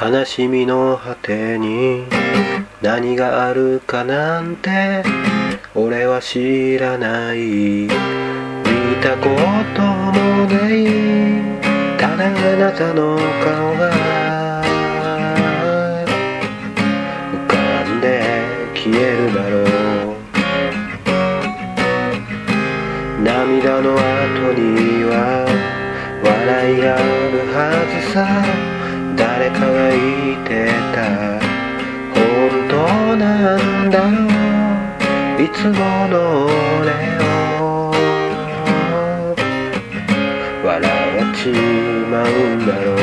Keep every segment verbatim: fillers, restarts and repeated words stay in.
悲しみの果てに何があるかなんて俺は知らない。見たこともない、ただあなたの顔が浮かんで消えるだろう。涙の後には笑いがあるはずさ。誰かが言ってた、本当なんだろう、いつもの俺を笑っちまうんだろう。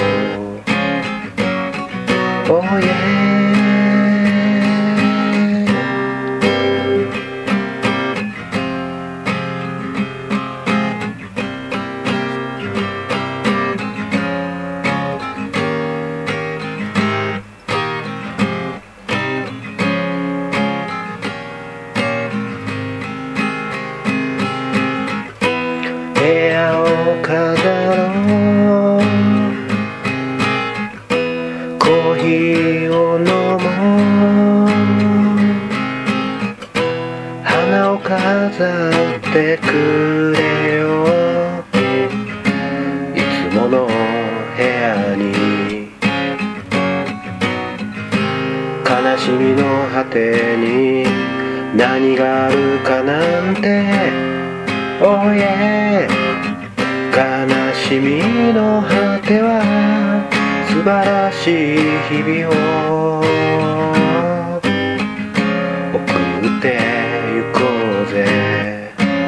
Oh yeah。部屋を飾ろう、コーヒーを飲もう、花を飾ってくれよ、いつもの部屋に。悲しみの果てに何があるかなんてOh yeah。 悲しみの果ては素晴らしい日々を送ってゆこうぜ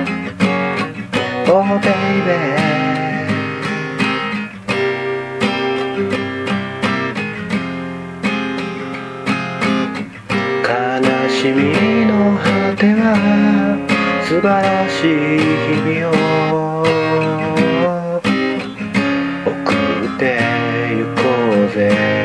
Oh baby。 悲しみの果ては素晴らしい日々を送ってゆこうぜ。